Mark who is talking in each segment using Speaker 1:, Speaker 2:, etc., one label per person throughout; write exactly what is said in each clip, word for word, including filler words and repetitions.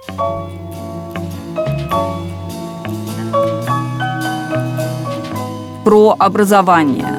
Speaker 1: Про образование.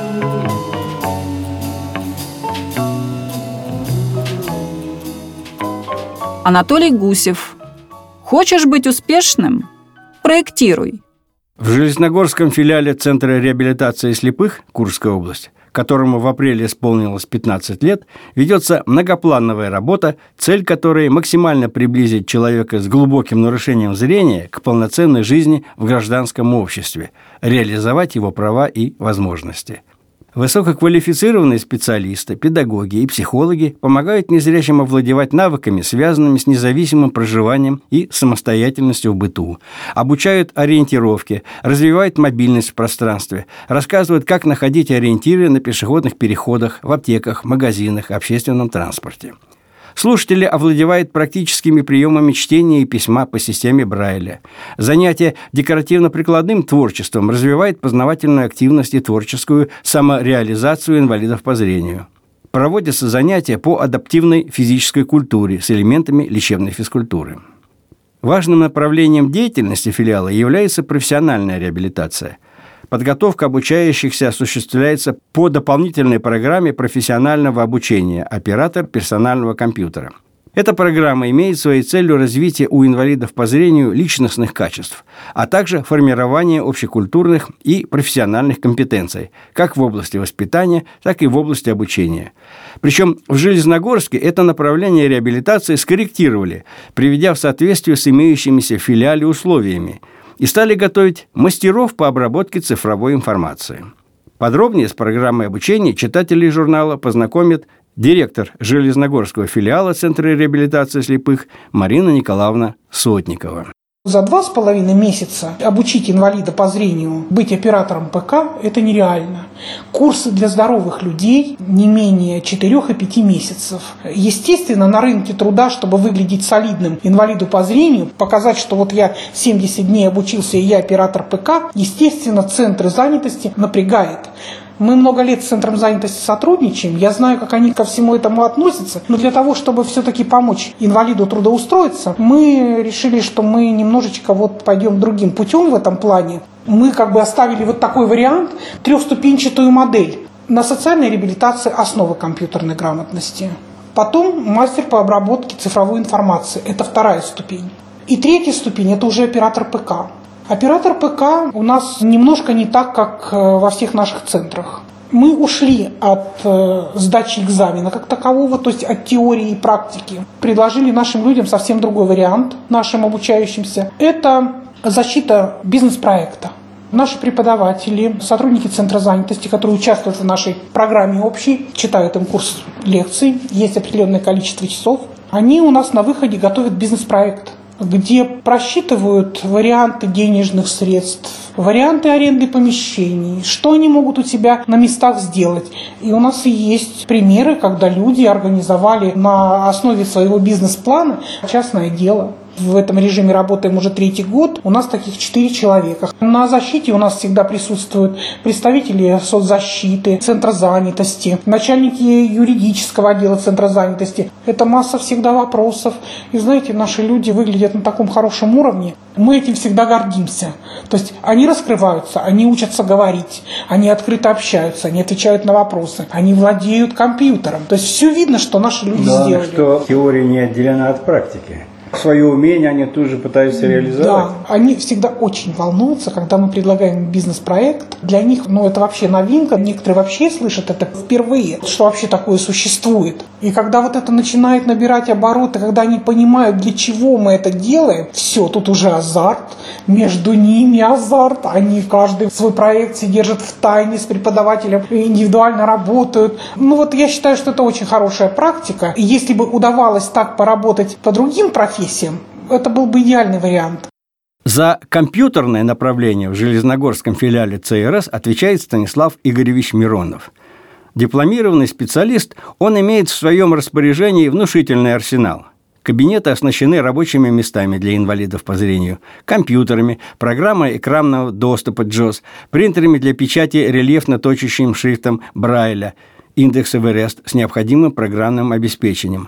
Speaker 1: Анатолий Гусев. Хочешь быть успешным? Проектируй.
Speaker 2: В Железногорском филиале Центра реабилитации слепых Курская область, которому в апреле исполнилось пятнадцать лет, ведется многоплановая работа, цель которой максимально приблизить человека с глубоким нарушением зрения к полноценной жизни в гражданском обществе, реализовать его права и возможности. Высококвалифицированные специалисты, педагоги и психологи помогают незрячим овладевать навыками, связанными с независимым проживанием и самостоятельностью в быту, обучают ориентировке, развивают мобильность в пространстве, рассказывают, как находить ориентиры на пешеходных переходах, в аптеках, магазинах, общественном транспорте. Слушатели овладевают практическими приемами чтения и письма по системе Брайля. Занятие декоративно-прикладным творчеством развивает познавательную активность и творческую самореализацию инвалидов по зрению. Проводятся занятия по адаптивной физической культуре с элементами лечебной физкультуры. Важным направлением деятельности филиала является профессиональная реабилитация. Подготовка обучающихся осуществляется по дополнительной программе профессионального обучения «Оператор персонального компьютера». Эта программа имеет своей целью развитие у инвалидов по зрению личностных качеств, а также формирование общекультурных и профессиональных компетенций, как в области воспитания, так и в области обучения. Причем в Железногорске это направление реабилитации скорректировали, приведя в соответствие с имеющимися в филиале условиями, и стали готовить мастеров по обработке цифровой информации. Подробнее с программой обучения читателей журнала познакомит директор Железногорского филиала Центра реабилитации слепых Марина Николаевна Сотникова.
Speaker 3: За два с половиной месяца обучить инвалида по зрению быть оператором ПК – это нереально. Курсы для здоровых людей не менее четырех и пяти месяцев. Естественно, на рынке труда, чтобы выглядеть солидным инвалиду по зрению, показать, что вот я семьдесят дней обучился и я оператор ПК, естественно, центры занятости напрягает. Мы много лет с Центром занятости сотрудничаем, я знаю, как они ко всему этому относятся, но для того, чтобы все-таки помочь инвалиду трудоустроиться, мы решили, что мы немножечко вот пойдем другим путем в этом плане. Мы как бы оставили вот такой вариант, трехступенчатую модель. На социальной реабилитации основы компьютерной грамотности. Потом мастер по обработке цифровой информации, это вторая ступень. И третья ступень – это уже оператор ПК. Оператор ПК у нас немножко не так, как во всех наших центрах. Мы ушли от сдачи экзамена как такового, то есть от теории и практики. Предложили нашим людям совсем другой вариант, нашим обучающимся. Это защита бизнес-проекта. Наши преподаватели, сотрудники Центра занятости, которые участвуют в нашей программе общей, читают им курс лекций, есть определенное количество часов. Они у нас на выходе готовят бизнес-проект, где просчитывают варианты денежных средств, варианты аренды помещений, что они могут у себя на местах сделать. И у нас и есть примеры, когда люди организовали на основе своего бизнес-плана частное дело. В этом режиме работаем уже третий год. У нас таких четыре человека. На защите у нас всегда присутствуют представители соцзащиты, Центра занятости, начальники юридического отдела Центра занятости. Это масса всегда вопросов. И знаете, наши люди выглядят на таком хорошем уровне. Мы этим всегда гордимся. То есть они раскрываются, они учатся говорить, они открыто общаются, они отвечают на вопросы, они владеют компьютером. То есть все видно, что наши люди
Speaker 2: да,
Speaker 3: сделали.
Speaker 2: Что теория не отделена от практики. Свое умение они тут же пытаются реализовать.
Speaker 3: Да, они всегда очень волнуются, когда мы предлагаем бизнес-проект. Для них, ну, это вообще новинка. Некоторые вообще слышат это впервые, что вообще такое существует. И когда вот это начинает набирать обороты, когда они понимают, для чего мы это делаем, все, тут уже азарт. Между ними азарт. Они каждый свой проект себе держат в тайне с преподавателем, индивидуально работают. Ну вот я считаю, что это очень хорошая практика. И если бы удавалось так поработать по другим профессиям, это был бы идеальный вариант.
Speaker 2: За компьютерное направление в Железногорском филиале ЦРС отвечает Станислав Игоревич Миронов. Дипломированный специалист, он имеет в своем распоряжении внушительный арсенал. Кабинеты оснащены рабочими местами для инвалидов по зрению, компьютерами, программой экранного доступа джоз, принтерами для печати рельефно-точечным шрифтом Брайля, индекс Эверест с необходимым программным обеспечением.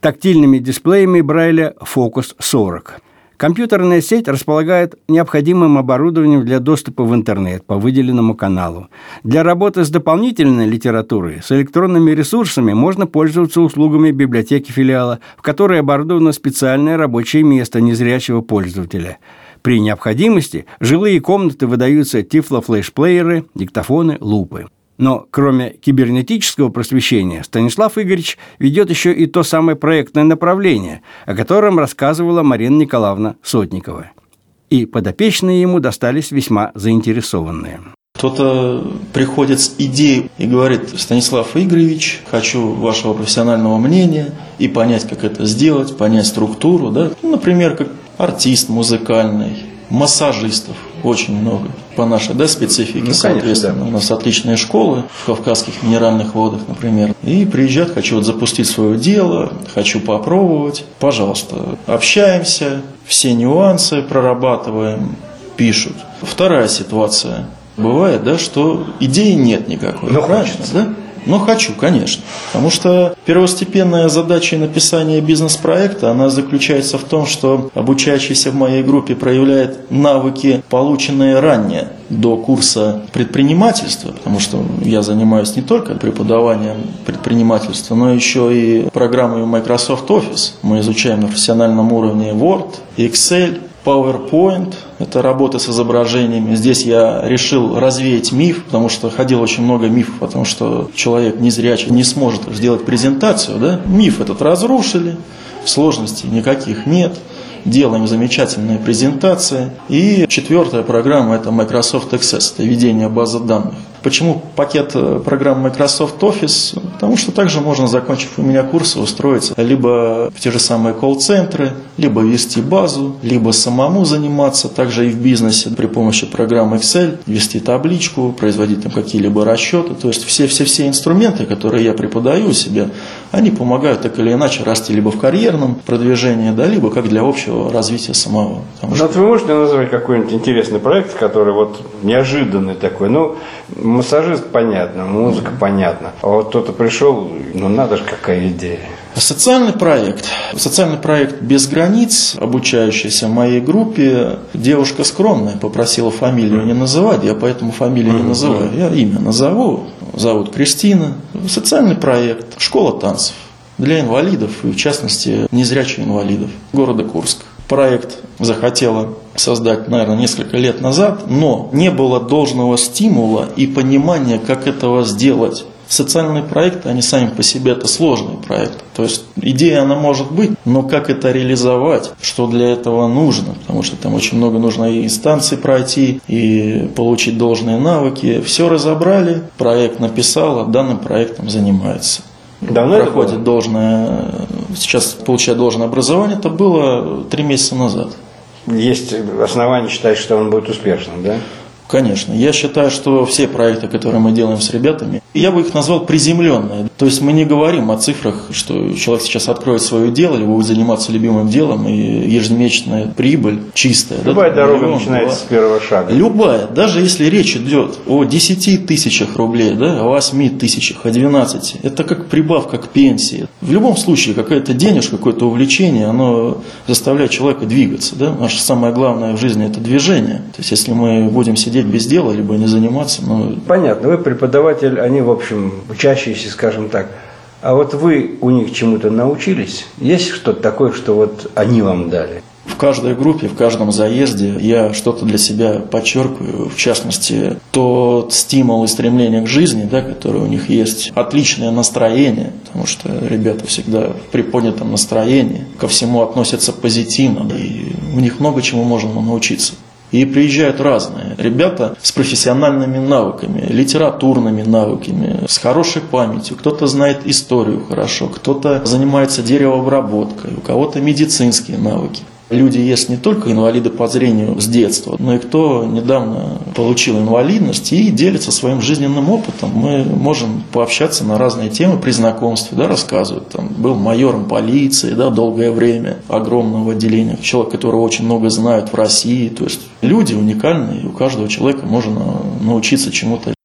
Speaker 2: тактильными дисплеями Брайля «Фокус сорок». Компьютерная сеть располагает необходимым оборудованием для доступа в интернет по выделенному каналу. Для работы с дополнительной литературой, с электронными ресурсами можно пользоваться услугами библиотеки филиала, в которой оборудовано специальное рабочее место незрячего пользователя. При необходимости жилые комнаты выдаются тифлофлешплееры, диктофоны, лупы. Но кроме кибернетического просвещения, Станислав Игоревич ведет еще и то самое проектное направление, о котором рассказывала Марина Николаевна Сотникова. И подопечные ему достались весьма заинтересованные.
Speaker 4: Кто-то приходит с идеей и говорит: Станислав Игоревич, хочу вашего профессионального мнения и понять, как это сделать, понять структуру. Да? Ну, например, как артист музыкальный, массажистов очень много по нашей, да, специфике, ну, соответственно. Конечно, да. У нас отличные школы в Кавказских минеральных водах, например. И приезжают: хочу вот запустить свое дело, хочу попробовать. Пожалуйста, общаемся, все нюансы прорабатываем, пишут. Вторая ситуация. Бывает, да, что идеи нет никакой.
Speaker 2: Ну, хочется,
Speaker 4: да? Ну, хочу, конечно. Потому что первостепенная задача написания бизнес-проекта, она заключается в том, что обучающийся в моей группе проявляет навыки, полученные ранее, до курса предпринимательства, потому что я занимаюсь не только преподаванием предпринимательства, но еще и программой Microsoft Office. Мы изучаем на профессиональном уровне Word, Excel, PowerPoint, это работа с изображениями. Здесь я решил развеять миф, потому что ходило очень много мифов о том, что человек незрячий не сможет сделать презентацию. Да? Миф этот разрушили, сложностей никаких нет. Делаем замечательные презентации. И четвертая программа – это Microsoft Access, это ведение базы данных. Почему пакет программ Microsoft Office? Потому что также можно, закончив у меня курсы, устроиться либо в те же самые колл-центры, либо вести базу, либо самому заниматься, также и в бизнесе при помощи программы Excel, вести табличку, производить там какие-либо расчеты. То есть все-все-все инструменты, которые я преподаю у себя, они помогают так или иначе расти либо в карьерном продвижении, да, либо как для общего развития самого.
Speaker 5: Потому что... Вот вы можете назвать какой-нибудь интересный проект, который вот неожиданный такой? Ну, массажист понятно, музыка понятна. А вот кто-то пришел, ну надо же, какая идея.
Speaker 4: Социальный проект. Социальный проект «Без границ», обучающийся в моей группе. Девушка скромная, попросила фамилию не называть, я поэтому фамилию не называю. Я имя назову. Зовут Кристина. Социальный проект «Школа танцев» для инвалидов, и в частности незрячих инвалидов города Курск. Проект захотела создать, наверное, несколько лет назад, но не было должного стимула и понимания, как этого сделать. Социальные проекты, они сами по себе это сложные проекты. То есть идея она может быть, но как это реализовать, что для этого нужно, потому что там очень много нужно и инстанций пройти, и получить должные навыки. Все разобрали, проект написала, данным проектом занимается.
Speaker 5: Давно
Speaker 4: проходит должное, сейчас получает должное образование, это было три месяца назад.
Speaker 5: Есть основания считать, что он будет успешным, да?
Speaker 4: Конечно. Я считаю, что все проекты, которые мы делаем с ребятами, я бы их назвал приземленные. То есть мы не говорим о цифрах, что человек сейчас откроет свое дело, либо будет заниматься любимым делом, и ежемесячная прибыль чистая.
Speaker 5: Любая
Speaker 4: да,
Speaker 5: дорога
Speaker 4: миллион,
Speaker 5: начинается
Speaker 4: два.
Speaker 5: с первого шага.
Speaker 4: Любая. Даже если речь идет о десяти тысячах рублей, да, о восьми тысячах, о двенадцати, это как прибавка к пенсии. В любом случае, какая-то денежка, какое-то увлечение, оно заставляет человека двигаться. Да? Наше самое главное в жизни – это движение. То есть если мы будем сидеть без дела, либо не заниматься. Но...
Speaker 5: Понятно, вы преподаватель, они, в общем, учащиеся, скажем так. А вот вы у них чему-то научились? Есть что-то такое, что вот они вам дали?
Speaker 4: В каждой группе, в каждом заезде я что-то для себя подчеркиваю. В частности, тот стимул и стремление к жизни, да, который у них есть. Отличное настроение, потому что ребята всегда в приподнятом настроении, ко всему относятся позитивно. И у них много чему можно научиться. И приезжают разные ребята с профессиональными навыками, литературными навыками, с хорошей памятью. Кто-то знает историю хорошо, кто-то занимается деревообработкой, у кого-то медицинские навыки. Люди есть не только инвалиды по зрению с детства, но и кто недавно получил инвалидность и делится своим жизненным опытом. Мы можем пообщаться на разные темы при знакомстве, да, рассказывают. Там, был майором полиции, да, долгое время, огромного отделения. Человек, которого очень много знают в России. То есть люди уникальные, и у каждого человека можно научиться чему-то